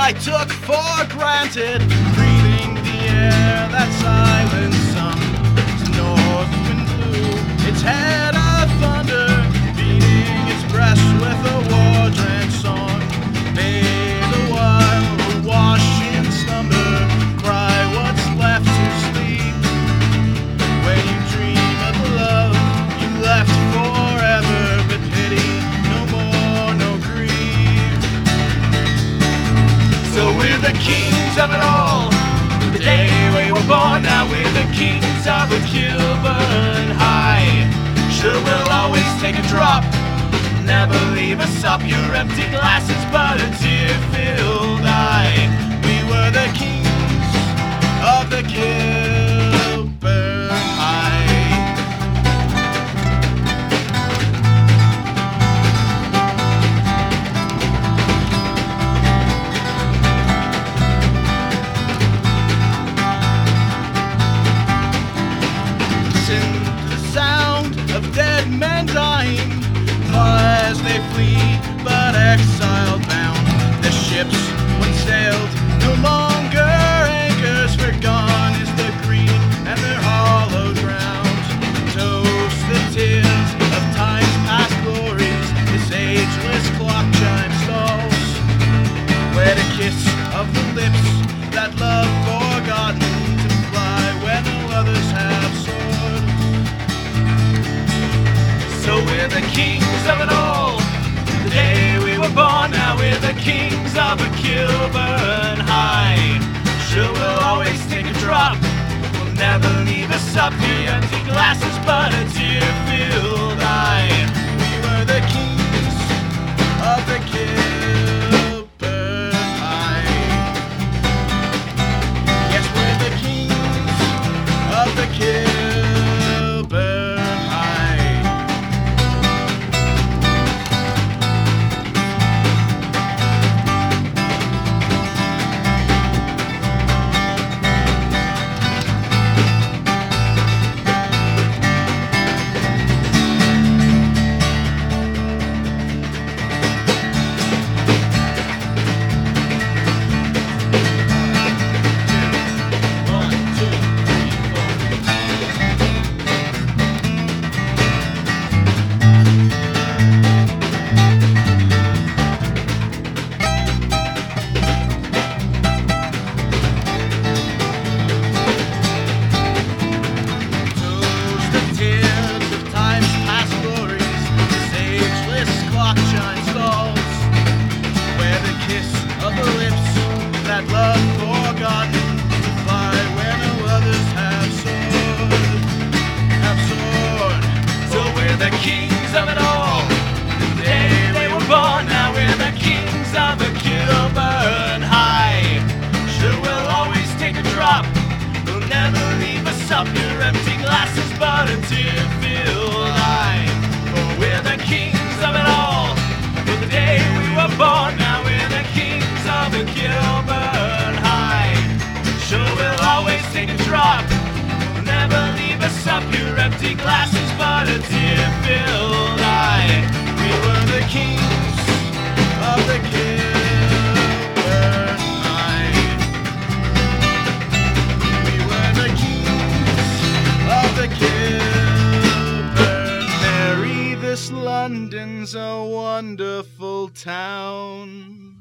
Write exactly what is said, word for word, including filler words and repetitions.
I took for granted, breathing the air that silent sun. North wind blew its head of thunder, beating its breast with a war-drenched song. Made a while wash in slumber, cry what's left to sleep. When you dream of the love you left forever, but pity no more, no grief. So we're the kings of it all. The day we were born, now we're the kings of a Kilburn High. Sure, we'll always take a drop, never leave us up. Your empty glasses, but a tear-filled eye. We were the kings of the Kilburn High. Listen to the sound of dead men dying, as they flee, but exile bound. The ships once sailed, no longer anchors, for gone is the green and their hollow ground. Toast the tears of time's past glories, this ageless clock chime stalls. Wed a kiss of the lips that love forgotten, to fly where no others have soared. So we're the kings of it all. The day we were born, now we're the kings of a Kilburn High. Sure, we'll always take a drop, we'll never leave us up. The empty glasses, but a tear-filled eye. We were the kings of the Kilburn High. Yes, we're the kings of the Kilburn High. Love forgotten, to fly where no others have soared, have soared. So we're the kings of it all. The day they were born, now we're the kings of a Kilburn High. Sure, we'll always take a drop, we'll never leave us up. Your empty glasses, but a tear-filled eye. For we're the kings of it all. For the day we were born, now we're the kings of a Kilburn High. Sure, we'll always take a drop, we'll never leave us up. Your empty glasses, but a tear-filled eye. We were the kings of the Kilburn High. We were the kings of the Kilburn. Mary, this London's a wonderful town.